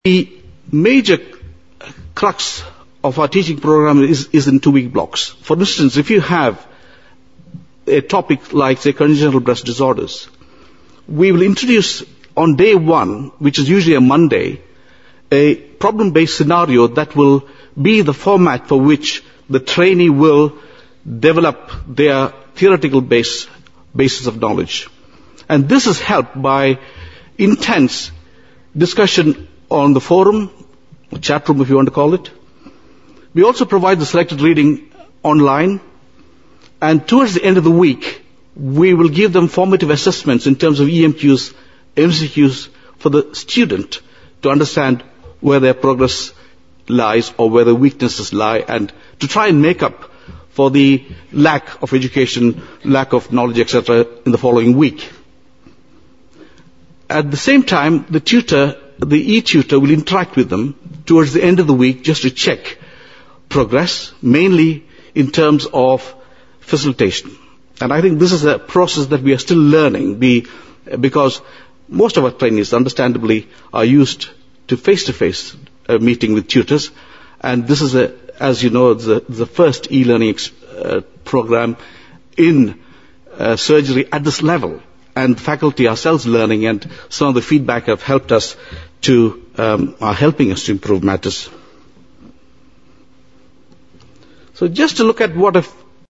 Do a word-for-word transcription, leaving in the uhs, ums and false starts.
The major crux of our teaching program is, is in two-week blocks. For instance, if you have a topic like, say, congenital breast disorders, we will introduce on day one, which is usually a Monday, a problem-based scenario that will be the format for which the trainee will develop their theoretical base, basis of knowledge. And this is helped by intense discussion on the forum, or chat room if you want to call it. We also provide the selected reading online, and towards the end of the week, we will give them formative assessments in terms of E M Qs, M C Qs for the student to understand where their progress lies or where their weaknesses lie, and to try and make up for the lack of education, lack of knowledge, et cetera in the following week. At the same time, the tutor, the e-tutor will interact with them towards the end of the week just to check progress, mainly in terms of facilitation. And I think this is a process that we are still learning, be, because most of our trainees, understandably, are used to face-to-face uh, meeting with tutors, and this is, a, as you know, the, the first e-learning uh, program in uh, surgery at this level. And faculty ourselves learning, and some of the feedback have helped us to, um, are helping us to improve matters. So just to look at what a